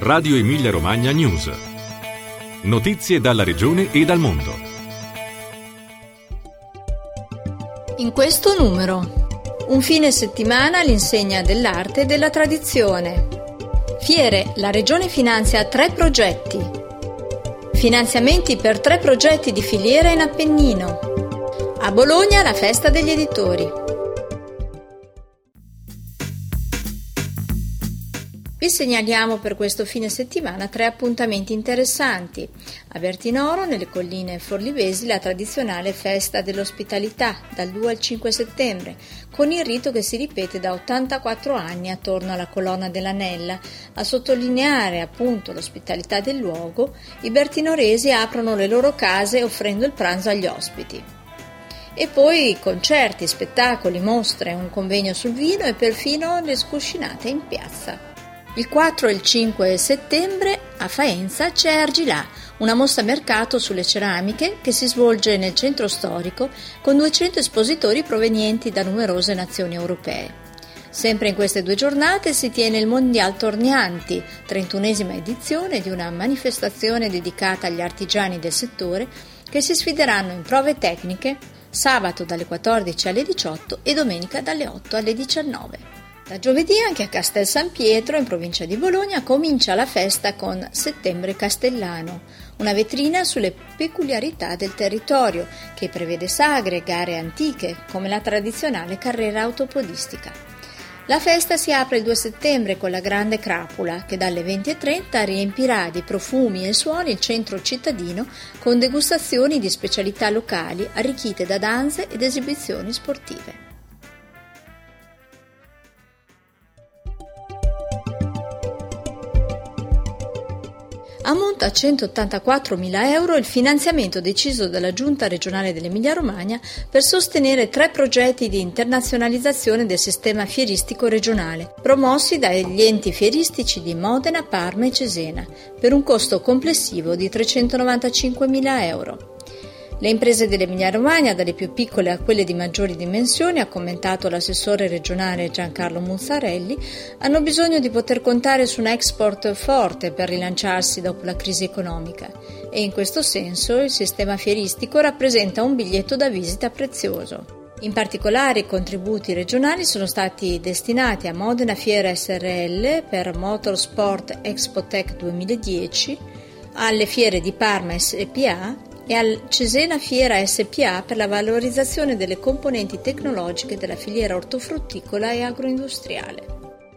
Radio Emilia Romagna News. Notizie dalla regione e dal mondo. In questo numero, un fine settimana all'insegna dell'arte e della tradizione. Fiere, la regione finanzia 3 progetti. Finanziamenti per 3 progetti di filiera in Appennino. A Bologna la festa degli editori. Vi segnaliamo per questo fine settimana 3 appuntamenti interessanti. A Bertinoro, nelle colline forlivesi, la tradizionale festa dell'ospitalità dal 2 al 5 settembre, con il rito che si ripete da 84 anni attorno alla colonna dell'Anella. A sottolineare appunto l'ospitalità del luogo, i bertinoresi aprono le loro case offrendo il pranzo agli ospiti. E poi concerti, spettacoli, mostre, un convegno sul vino e perfino le scuscinate in piazza. Il 4 e il 5 settembre a Faenza c'è Argilà, una mostra mercato sulle ceramiche che si svolge nel centro storico con 200 espositori provenienti da numerose nazioni europee. Sempre in queste 2 giornate si tiene il Mondial Tornianti, 31esima edizione di una manifestazione dedicata agli artigiani del settore che si sfideranno in prove tecniche sabato dalle 14 alle 18 e domenica dalle 8 alle 19. Da giovedì anche a Castel San Pietro, in provincia di Bologna, comincia la festa con Settembre Castellano, una vetrina sulle peculiarità del territorio che prevede sagre e gare antiche, come la tradizionale carrera autopodistica. La festa si apre il 2 settembre con la grande crapula, che dalle 20:30 riempirà di profumi e suoni il centro cittadino con degustazioni di specialità locali arricchite da danze ed esibizioni sportive. Ammonta a 184.000 euro il finanziamento deciso dalla Giunta regionale dell'Emilia-Romagna per sostenere 3 progetti di internazionalizzazione del sistema fieristico regionale, promossi dagli enti fieristici di Modena, Parma e Cesena, per un costo complessivo di 395.000 euro. Le imprese dell'Emilia-Romagna, dalle più piccole a quelle di maggiori dimensioni, ha commentato l'assessore regionale Giancarlo Muzzarelli, hanno bisogno di poter contare su un export forte per rilanciarsi dopo la crisi economica e in questo senso il sistema fieristico rappresenta un biglietto da visita prezioso. In particolare i contributi regionali sono stati destinati a Modena Fiera SRL per Motorsport Expotec 2010, alle fiere di Parma SPA e al Cesena Fiera SPA per la valorizzazione delle componenti tecnologiche della filiera ortofrutticola e agroindustriale.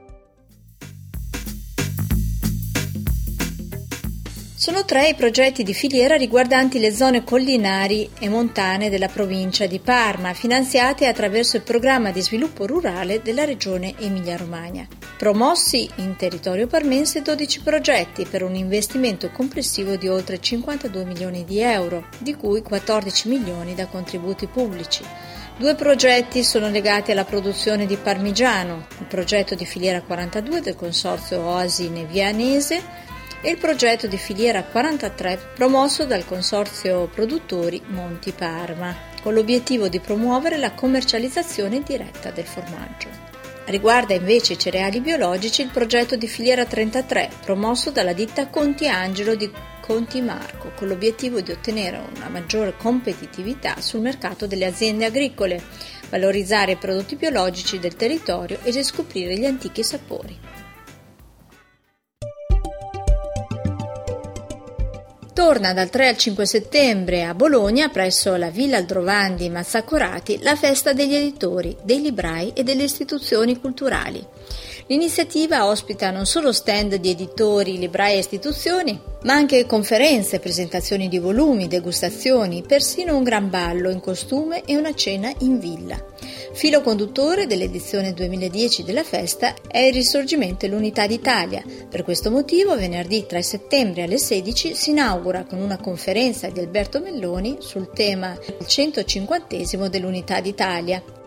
Sono 3 i progetti di filiera riguardanti le zone collinari e montane della provincia di Parma, finanziati attraverso il programma di sviluppo rurale della regione Emilia-Romagna. Promossi in territorio parmense 12 progetti per un investimento complessivo di oltre 52 milioni di euro, di cui 14 milioni da contributi pubblici. 2 progetti sono legati alla produzione di parmigiano, il progetto di filiera 42 del consorzio Oasi Nevianese e il progetto di filiera 43 promosso dal consorzio produttori Monti Parma, con l'obiettivo di promuovere la commercializzazione diretta del formaggio. Riguarda invece i cereali biologici il progetto di filiera 33, promosso dalla ditta Conti Angelo di Conti Marco, con l'obiettivo di ottenere una maggiore competitività sul mercato delle aziende agricole, valorizzare i prodotti biologici del territorio e riscoprire gli antichi sapori. Torna dal 3 al 5 settembre a Bologna, presso la Villa Aldrovandi Mazzacorati, la festa degli editori, dei librai e delle istituzioni culturali. L'iniziativa ospita non solo stand di editori, librai e istituzioni, ma anche conferenze, presentazioni di volumi, degustazioni, persino un gran ballo in costume e una cena in villa. Filo conduttore dell'edizione 2010 della festa è il Risorgimento e l'Unità d'Italia. Per questo motivo, venerdì 3 settembre alle 16 si inaugura con una conferenza di Alberto Melloni sul tema il 150° dell'Unità d'Italia.